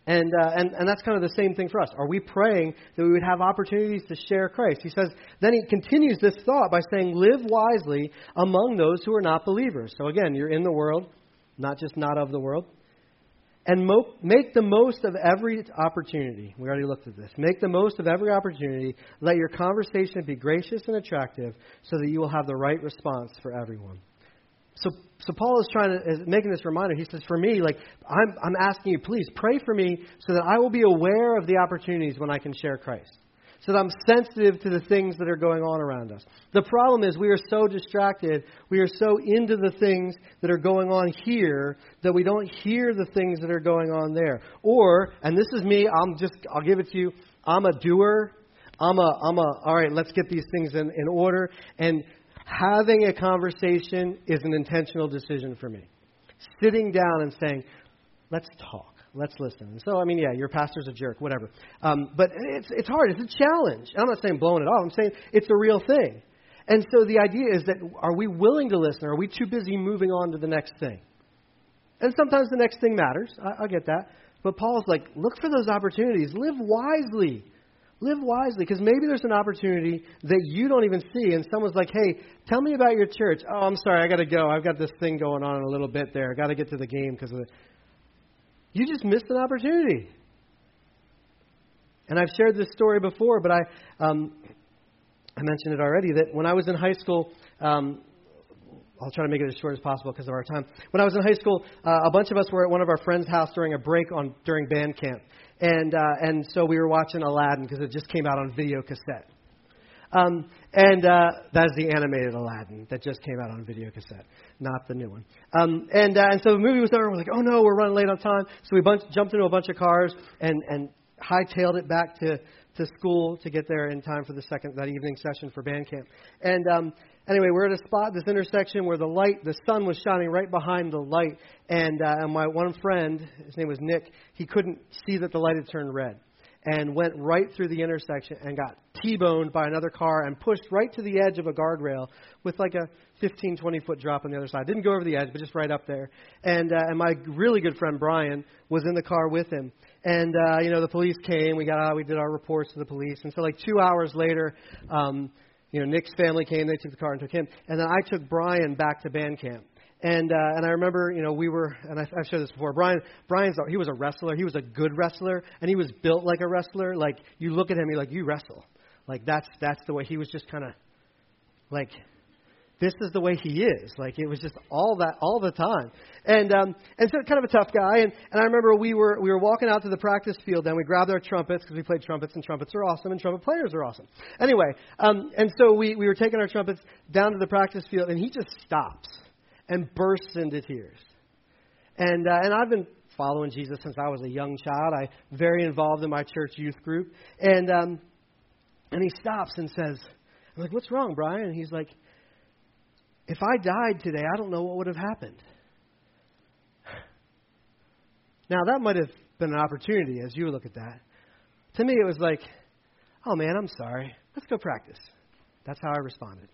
And that's kind of the same thing for us. Are we praying that we would have opportunities to share Christ? He says, then he continues this thought by saying, live wisely among those who are not believers. So again, you're in the world, not just not of the world. And make the most of every opportunity. We already looked at this. Make the most of every opportunity. Let your conversation be gracious and attractive so that you will have the right response for everyone. So Paul is making this reminder. He says, for me, I'm asking you, please pray for me so that I will be aware of the opportunities when I can share Christ. So that I'm sensitive to the things that are going on around us. The problem is we are so distracted, we are so into the things that are going on here that we don't hear the things that are going on there. Or, and this is me, I'll give it to you, I'm a doer. All right, let's get these things in order. And having a conversation is an intentional decision for me. Sitting down and saying, let's talk. Let's listen. And so, your pastor's a jerk, whatever. But it's hard. It's a challenge. I'm not saying blowing it off. I'm saying it's a real thing. And so the idea is that are we willing to listen or are we too busy moving on to the next thing? And sometimes the next thing matters. I get that. But Paul's like, look for those opportunities. Live wisely. Live wisely, because maybe there's an opportunity that you don't even see, and someone's like, hey, tell me about your church. Oh, I'm sorry, I got to go. I've got this thing going on in a little bit there. I got to get to the game because of it. You just missed an opportunity. And I've shared this story before, but I mentioned it already, that when I was in high school, I'll try to make it as short as possible because of our time. When I was in high school, a bunch of us were at one of our friends' house during a break during band camp. And so we were watching Aladdin because it just came out on video cassette. That is the animated Aladdin that just came out on video cassette, not the new one. And so the movie was over, and we're like, oh no, we're running late on time. So we jumped into a bunch of cars and hightailed it back to school to get there in time for that evening session for band camp. And anyway, we're at a spot, this intersection where the sun was shining right behind the light. And my one friend, his name was Nick, he couldn't see that the light had turned red and went right through the intersection and got T-boned by another car and pushed right to the edge of a guardrail with like a 15, 20-foot drop on the other side. Didn't go over the edge, but just right up there. And my really good friend Brian was in the car with him. And, the police came. We got out. We did our reports to the police. And so 2 hours later, Nick's family came. They took the car and took him. And then I took Brian back to band camp. And I remember, we were, and I've shared this before, he was a wrestler. He was a good wrestler, and he was built like a wrestler. Like, you look at him, you're like, you wrestle. Like, that's the way he was, just kind of like, this is the way he is. Like, it was just all the time. And so kind of a tough guy. And I remember we were walking out to the practice field, and we grabbed our trumpets because we played trumpets, and trumpets are awesome, and trumpet players are awesome. Anyway, and so we were taking our trumpets down to the practice field, and he just stops and bursts into tears. And I've been following Jesus since I was a young child. I'm very involved in my church youth group. And he stops and says, I'm like, what's wrong, Brian? And he's like, if I died today, I don't know what would have happened. Now, that might have been an opportunity as you look at that. To me, it was like, oh, man, I'm sorry. Let's go practice. That's how I responded.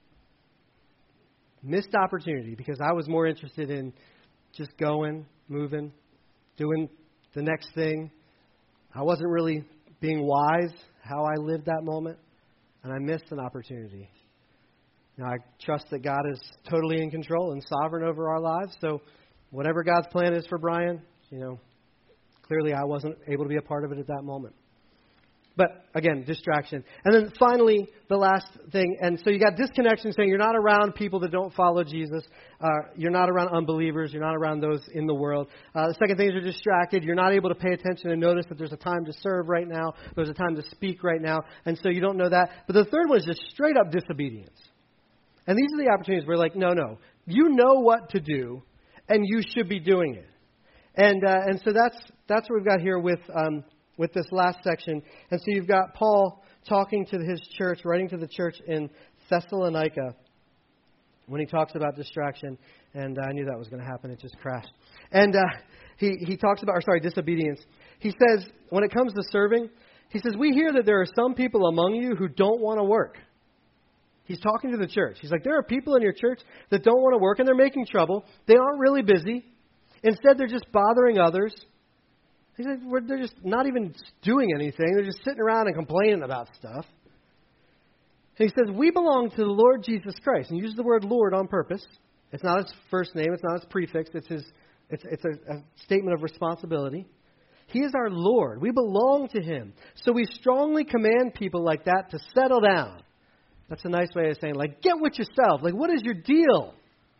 Missed opportunity because I was more interested in just going, moving, doing the next thing. I wasn't really being wise how I lived that moment, and I missed an opportunity. Now, I trust that God is totally in control and sovereign over our lives, so whatever God's plan is for Brian, clearly I wasn't able to be a part of it at that moment. But, again, distraction. And then finally, the last thing. And so you got disconnection, saying you're not around people that don't follow Jesus. You're not around unbelievers. You're not around those in the world. The second thing is you're distracted. You're not able to pay attention and notice that there's a time to serve right now. There's a time to speak right now. And so you don't know that. But the third one is just straight up disobedience. And these are the opportunities where like, no. You know what to do, and you should be doing it. And so that's what we've got here with this last section. And so you've got Paul talking to his church, writing to the church in Thessalonica when he talks about distraction. And I knew that was going to happen. It just crashed. And he talks about, disobedience. He says, when it comes to serving, he says, we hear that there are some people among you who don't want to work. He's talking to the church. He's like, there are people in your church that don't want to work, and they're making trouble. They aren't really busy. Instead, they're just bothering others. He said, they're just not even doing anything. They're just sitting around and complaining about stuff. And he says, we belong to the Lord Jesus Christ. And he uses the word Lord on purpose. It's not his first name. It's not his prefix. It's a statement of responsibility. He is our Lord. We belong to him. So we strongly command people like that to settle down. That's a nice way of saying, like, get with yourself. Like, what is your deal?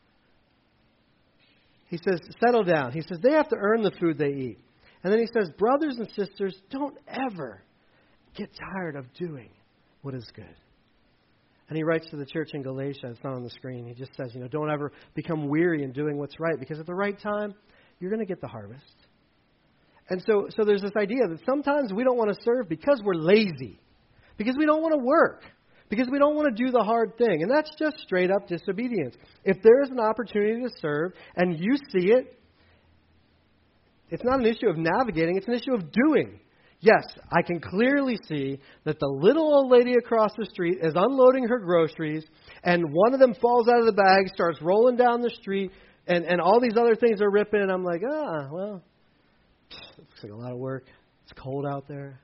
He says, settle down. He says, they have to earn the food they eat. And then he says, brothers and sisters, don't ever get tired of doing what is good. And he writes to the church in Galatia. It's not on the screen. He just says, don't ever become weary in doing what's right, because at the right time, you're going to get the harvest. And so there's this idea that sometimes we don't want to serve because we're lazy, because we don't want to work, because we don't want to do the hard thing. And that's just straight up disobedience. If there is an opportunity to serve and you see it, it's not an issue of navigating, it's an issue of doing. Yes, I can clearly see that the little old lady across the street is unloading her groceries, and one of them falls out of the bag, starts rolling down the street, and all these other things are ripping, and I'm like, well, it looks like a lot of work. It's cold out there.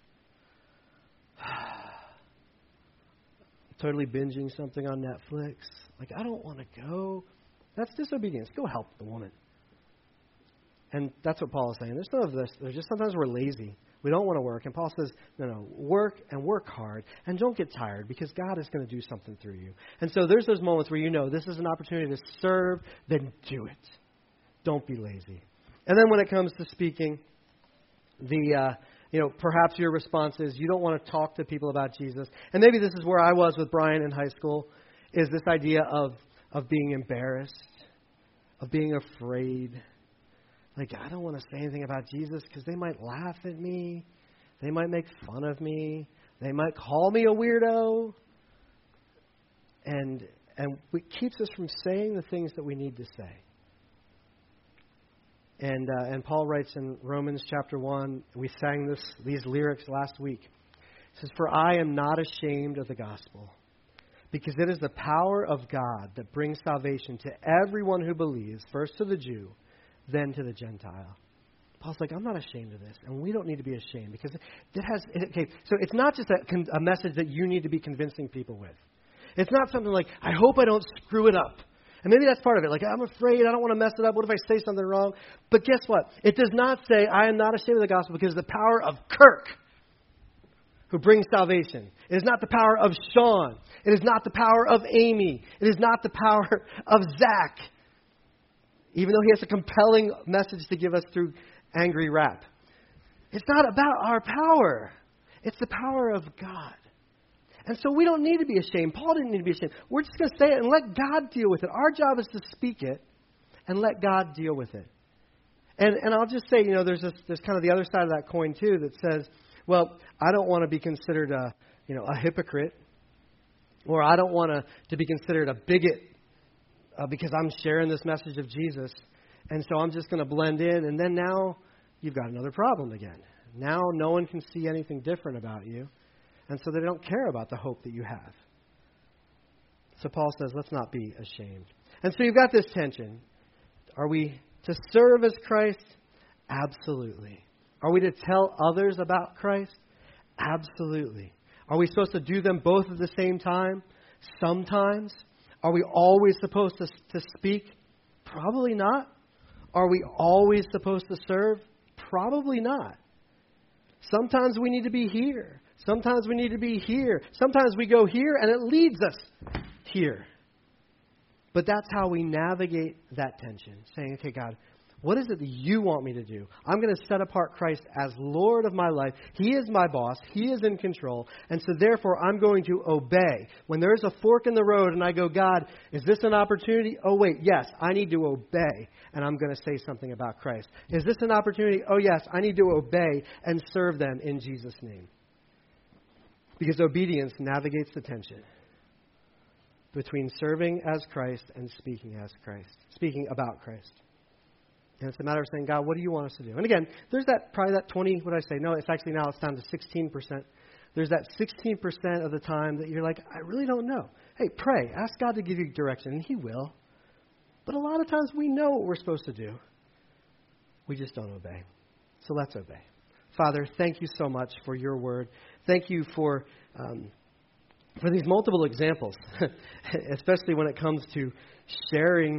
Totally binging something on Netflix. Like, I don't want to go. That's disobedience. Go help the woman. And that's what Paul is saying. There's none of this. There's just sometimes we're lazy. We don't want to work. And Paul says, no, work and work hard. And don't get tired, because God is going to do something through you. And so there's those moments where this is an opportunity to serve, then do it. Don't be lazy. And then when it comes to speaking, perhaps your response is you don't want to talk to people about Jesus. And maybe this is where I was with Brian in high school, is this idea of being embarrassed, of being afraid. Like, I don't want to say anything about Jesus because they might laugh at me. They might make fun of me. They might call me a weirdo. And it keeps us from saying the things that we need to say. And Paul writes in Romans chapter 1, we sang these lyrics last week. It says, for I am not ashamed of the gospel, because it is the power of God that brings salvation to everyone who believes, first to the Jew, then to the Gentile. Paul's like, I'm not ashamed of this, and we don't need to be ashamed, because so it's not just a message that you need to be convincing people with. It's not something like, I hope I don't screw it up. And maybe that's part of it. Like, I'm afraid, I don't want to mess it up. What if I say something wrong? But guess what? It does not say, I am not ashamed of the gospel, because the power of Kirk, who brings salvation. It is not the power of Sean. It is not the power of Amy. It is not the power of Zach, even though he has a compelling message to give us through angry rap. It's not about our power. It's the power of God. And so we don't need to be ashamed. Paul didn't need to be ashamed. We're just going to say it and let God deal with it. Our job is to speak it and let God deal with it. And I'll just say, there's kind of the other side of that coin too that says, well, I don't want to be considered a hypocrite, or I don't want to be considered a bigot because I'm sharing this message of Jesus, and so I'm just going to blend in, and then now you've got another problem again. Now no one can see anything different about you, and so they don't care about the hope that you have. So Paul says, let's not be ashamed. And so you've got this tension. Are we to serve as Christ? Absolutely. Are we to tell others about Christ? Absolutely. Are we supposed to do them both at the same time? Sometimes. Are we always supposed to speak? Probably not. Are we always supposed to serve? Probably not. Sometimes we need to be here. Sometimes we need to be here. Sometimes we go here and it leads us here. But that's how we navigate that tension, saying, okay, God, what is it that you want me to do? I'm going to set apart Christ as Lord of my life. He is my boss. He is in control. And so therefore, I'm going to obey. When there's a fork in the road and I go, God, is this an opportunity? Oh, wait, yes, I need to obey. And I'm going to say something about Christ. Is this an opportunity? Oh, yes, I need to obey and serve them in Jesus' name. Because obedience navigates the tension between serving as Christ and speaking as Christ, speaking about Christ. And it's a matter of saying, God, what do you want us to do? And again, there's probably that 20, what did I say? No, it's actually now it's down to 16%. There's that 16% of the time that you're like, I really don't know. Hey, pray. Ask God to give you direction, and He will. But a lot of times we know what we're supposed to do. We just don't obey. So let's obey. Father, thank you so much for your word. Thank you for these multiple examples, especially when it comes to sharing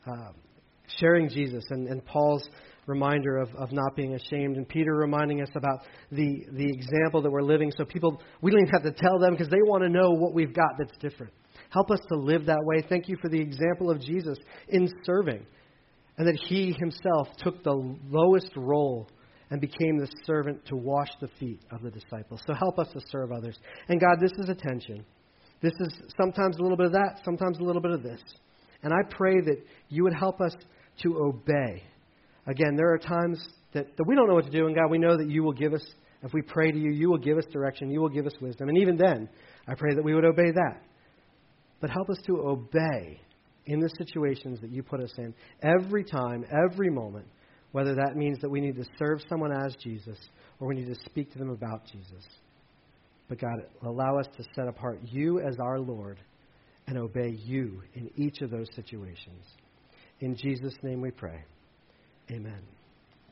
Jesus and Paul's reminder of not being ashamed, and Peter reminding us about the example that we're living, so we don't even have to tell them because they want to know what we've got that's different. Help us to live that way. Thank you for the example of Jesus in serving, and that he himself took the lowest role and became the servant to wash the feet of the disciples. So help us to serve others. And God, this is a tension. This is sometimes a little bit of that, sometimes a little bit of this. And I pray that you would help us to obey. Again, there are times that we don't know what to do, and God, we know that you will give us, if we pray to you, you will give us direction, you will give us wisdom. And even then, I pray that we would obey that. But help us to obey in the situations that you put us in every time, every moment, whether that means that we need to serve someone as Jesus or we need to speak to them about Jesus. But God, allow us to set apart you as our Lord and obey you in each of those situations. In Jesus' name we pray. Amen.